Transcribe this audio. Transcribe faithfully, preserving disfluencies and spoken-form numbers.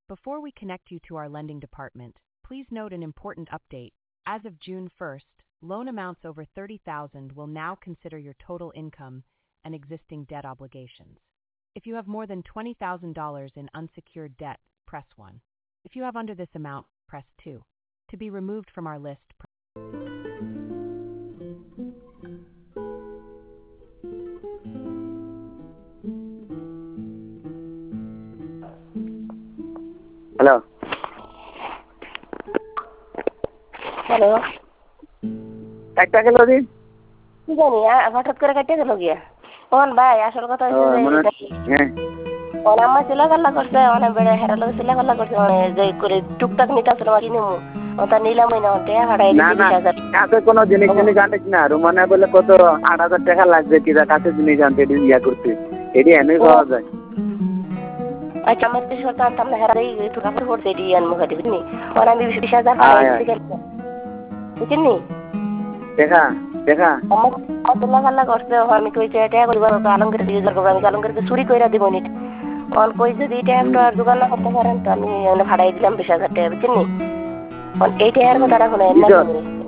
Before we connect you to our lending department, please note an important update. As of June first, loan amounts over thirty thousand will now consider your total income and existing debt obligations. If you have more than twenty thousand dollars in unsecured debt, press one. If you have under this amount, press two. To be removed from our list, press Hello. Hello একটা গেল দিন কি জানি আ- হঠাৎ করে কেটে গেল গিয়া কোন ভাই আসল কথা ও হচ্ছে মনে যে হ্যাঁ ওর আম্মা চিল্লাপাল্লা করছে অনেক বেড়ে হেরার লোক চিল্লাপাল্লা করছে মানে যে করে টুকটাক নিতে আসলে আমার কিনে ও তার নিলামই না ওটা হারাই না দিচ্ছি না বিশ হাজার কাছে কোনো জিনিস জিনিস আনিস না রুমানা বলে কত আট হাজার টাকা লাগবে কিনা কাছে জিনিস আনতে এটি ইয়া করতে এটি এনেই পাওয়া যায় আচ্ছা আমার কিছু করতে আনতাম না হেরাই একটু কাপড় পড়ছে এটি আনবো খাটি বুঝলি ওর আমি বিশ হাজার হারাই আয়, দিচ্ছি আয়। বুঝলি দেখা দেখা আমার চিল্লাপাল্লা করছে ও আমি কইছে এটা করবো আলমগীর ইউজার করবো আমি আলমগীরকে চুরি করে দিব নি অন কই যদি এটা একটা দোকান না করতে পারেন তো আমি ভাড়াই দিলাম বিশ হাজার টাকা বুঝলি এই টাকার কথা রাখুন কি না তো?